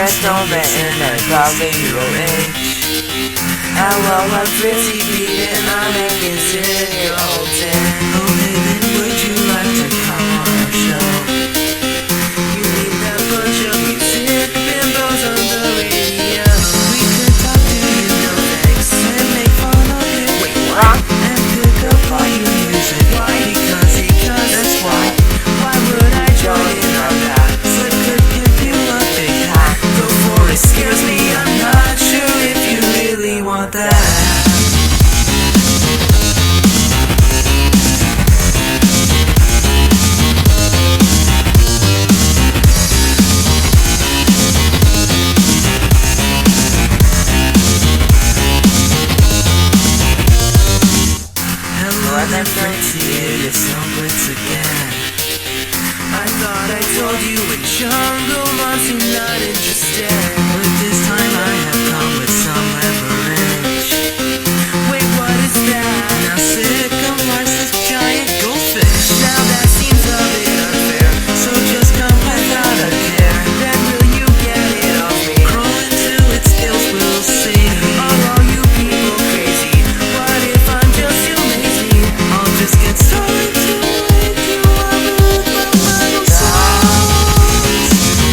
red snowman in a probably your age. Hello, I'm Fritzy Pete and I'm making zero ten. Oh baby, would you like to come on our show? You need that bunch of music bimbos on the radio. We could talk to you, no thanks, and make fun of you. Wait, what? And pick up all your music. Why? Because that's why. Why would I join in on that? So it could give you a big hat. Go for it, scares me, I'm not sure if you really want that. I'm Fritzy, it is Sombritz again. I thought I told you in jungle months you're not interested, but this time I have come with some leverage. Wait, what is that? Now Sickum likes this giant goldfish. Now that seems a bit unfair, so just come without a care. Then will you get it off me? Crawl into its scales, we'll see. Oh, all you people crazy. What if I'm just too lazy? I'll just get started to wake you up with my metal songs.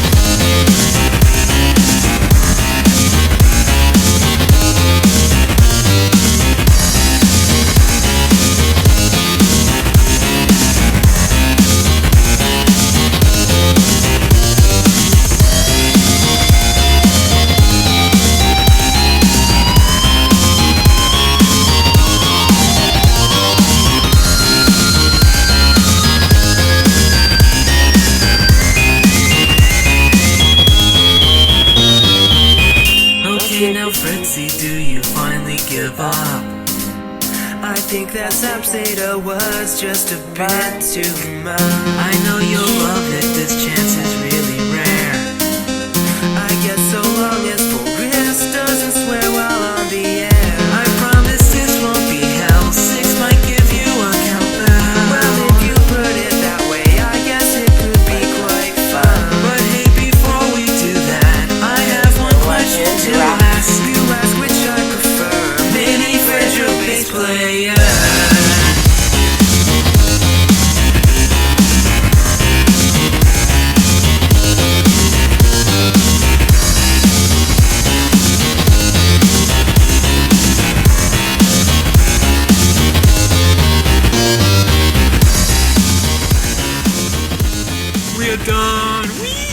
Okay, now Fritzy, do you finally give up? I think that Sapsada was just a bit too much. I know you'll love it, this chance is really rare. I guess so long as Boris doesn't swear while on the air. I promise this won't be hell, 6 might give you a countdown. Well, if you put it that way, I guess it could be quite fun. But hey, before we do that, I have one question to ask. You ask which I prefer, Mini Fridge or bass player? We're done. Whee!